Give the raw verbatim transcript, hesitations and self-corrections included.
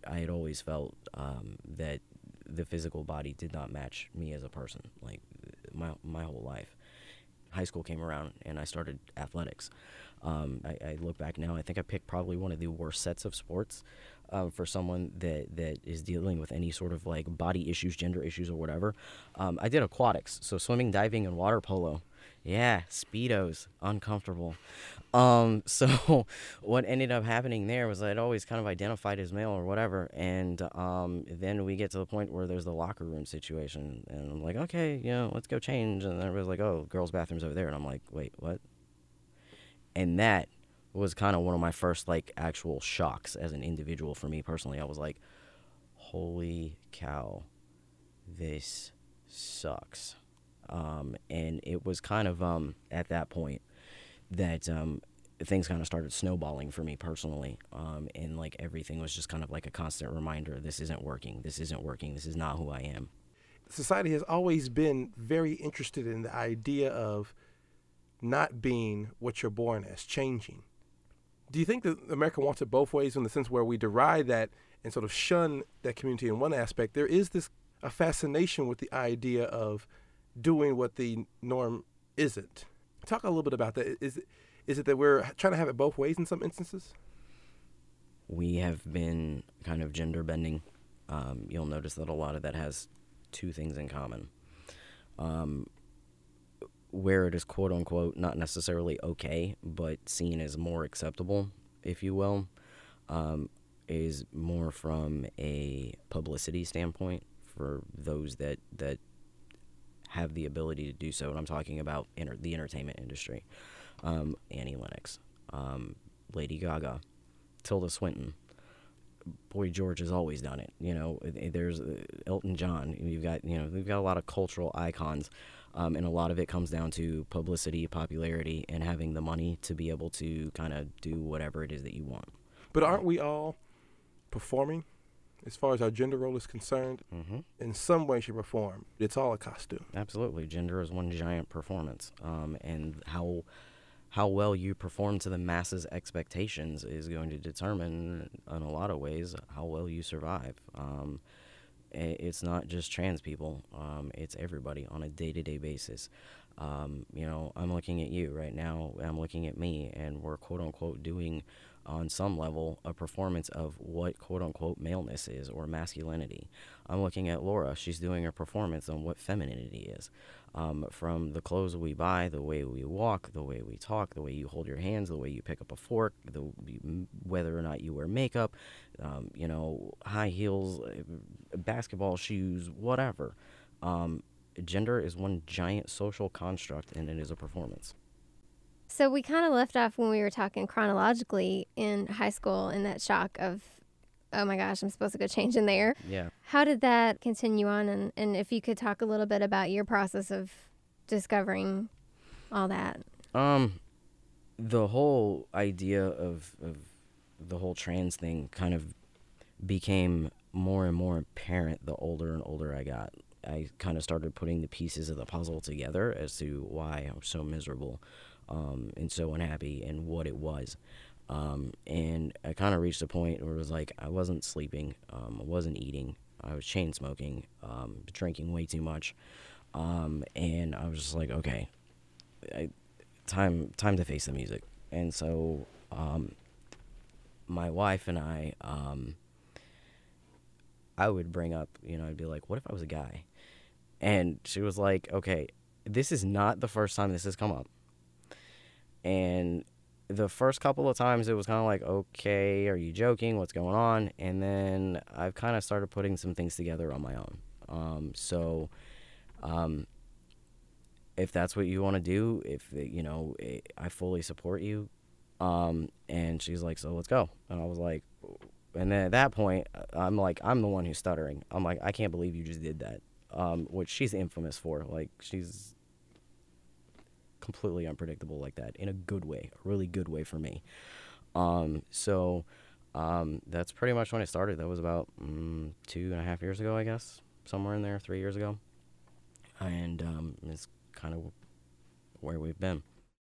I had always felt um, that the physical body did not match me as a person, like my my whole life. High school came around and I started athletics. Um, I, I look back now, I think I picked probably one of the worst sets of sports um, for someone that, that is dealing with any sort of like body issues, gender issues, or whatever. Um, I did aquatics, so swimming, diving, and water polo. Yeah, Speedos, uncomfortable. Um, so what ended up happening there was I'd always kind of identified as male or whatever, and um, then we get to the point where there's the locker room situation, and I'm like, okay, you know, let's go change, and everybody's like, oh, girls' bathrooms over there, and I'm like, wait, what? And that was kind of one of my first like actual shocks as an individual for me personally. I was like, holy cow, this sucks. Um, and it was kind of um, at that point that um, things kind of started snowballing for me personally. Um, and like everything was just kind of like a constant reminder, this isn't working, this isn't working, this is not who I am. Society has always been very interested in the idea of not being what you're born as, changing. Do you think that America wants it both ways, in the sense where we deride that and sort of shun that community in one aspect? There is this a fascination with the idea of doing what the norm isn't. Talk a little bit about that. Is it, is it that we're trying to have it both ways in some instances? We have been kind of gender bending. Um, you'll notice that a lot of that has two things in common. Um, where it is quote unquote not necessarily okay, but seen as more acceptable, if you will, um, is more from a publicity standpoint for those that, that have the ability to do so. And I'm talking about inter- the entertainment industry. Um, Annie Lennox, um, Lady Gaga, Tilda Swinton. Boy George has always done it. You know, there's uh, Elton John. You've got, you know, we've got a lot of cultural icons, um, and a lot of it comes down to publicity, popularity, and having the money to be able to kind of do whatever it is that you want. But aren't we all performing, as far as our gender role is concerned? Mm-hmm. In some way, shape, or form, it's all a costume. Absolutely, gender is one giant performance, um, and how how well you perform to the masses' expectations is going to determine, in a lot of ways, how well you survive. Um, it's not just trans people. Um, it's everybody on a day-to-day basis. Um, you know, I'm looking at you right now. I'm looking at me, and we're quote-unquote doing, on some level, a performance of what quote-unquote maleness is or masculinity. I'm looking at Laura. She's doing a performance on what femininity is. Um, from the clothes we buy, the way we walk, the way we talk, the way you hold your hands, the way you pick up a fork, the whether or not you wear makeup, um, you know, high heels, basketball shoes, whatever. Um, gender is one giant social construct, and it is a performance. So we kind of left off when we were talking chronologically in high school, in that shock of, oh my gosh, I'm supposed to go change in there. Yeah. How did that continue on? And, and if you could talk a little bit about your process of discovering all that. Um, the whole idea of, of the whole trans thing kind of became more and more apparent the older and older I got. I kind of started putting the pieces of the puzzle together as to why I was so miserable um, and so unhappy and what it was. Um, and I kind of reached a point where it was like I wasn't sleeping, um, I wasn't eating, I was chain smoking, um, drinking way too much, um, and I was just like, okay, I, time time to face the music. And so um, my wife and I, um, I would bring up, you know, I'd be like, what if I was a guy? And she was like, okay, this is not the first time this has come up. And the first couple of times it was kind of like, okay, are you joking? What's going on? And then I've kind of started putting some things together on my own. Um, so um, if that's what you want to do, if, you know, I fully support you. Um, and she's like, so let's go. And I was like, and then at that point, I'm like, I'm the one who's stuttering. I'm like, I can't believe you just did that, um, which she's infamous for. Like, she's completely unpredictable like that in a good way, a really good way for me. Um, so um, that's pretty much when it started. That was about mm, two and a half years ago, I guess, somewhere in there, three years ago. And um, it's kind of where we've been.